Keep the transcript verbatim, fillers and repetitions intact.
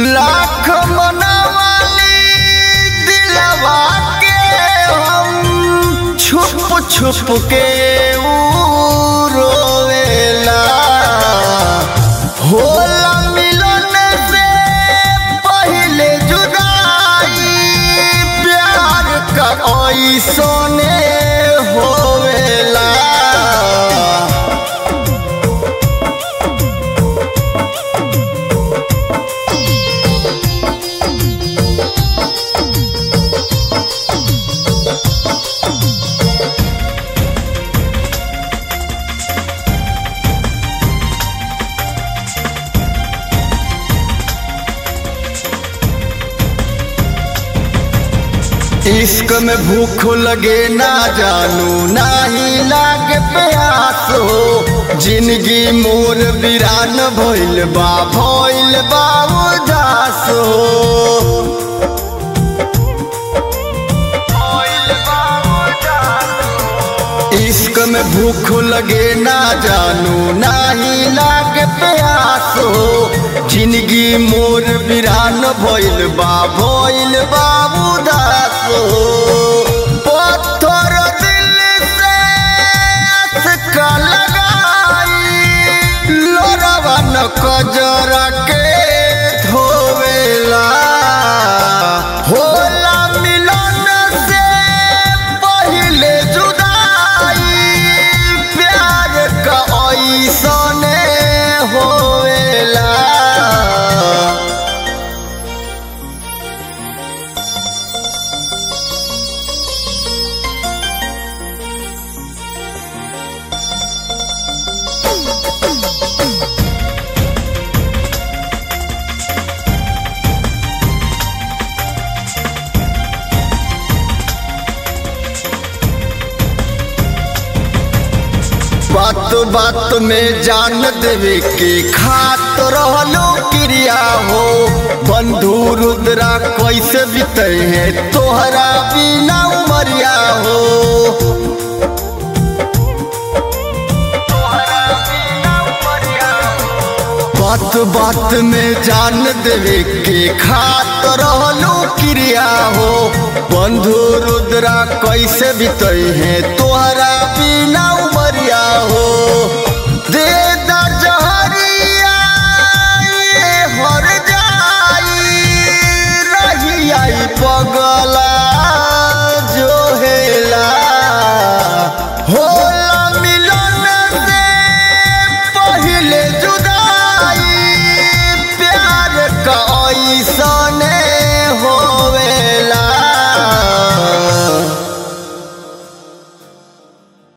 लाख मनवाली दिलवा के हम छुप छुप के ऊ रोवेला। होला मिलन से पहले जुदाई, प्यार का ऐसने होवेला। इश्क में भूख लगे ना जानू, ना ही लागे प्यास हो। जिंदगी मोर वीरान भइल बा, भइल बा उदास हो। इश्क में भूख लगे ना जानू, ना ही लागे प्यास हो। जिंदगी मोर वीरान भइल बा, भइल बा उदास हो। पत्थर दिल से अटका लगाई, लोरवा न कजरा के धोवेला। होला मिलन से पहले जुदाई, प्यार का ऐसने होवेला। बात बात में जान देवे के खात रहलो क्रिया हो। बंधु रुद्रा कैसे बीते हैं तोहरा बिना उमरिया हो। बात बात में जान देवे के खात रहलो क्रिया हो। बंधु रुद्रा कैसे बीते हैं तोहरा बिना उमरिया हो। दे दा जहरिया ये हर जाई, रही आई पगला जो हेला। होला मिलन से पहले जुदाई, प्यार का ऐसने होवे।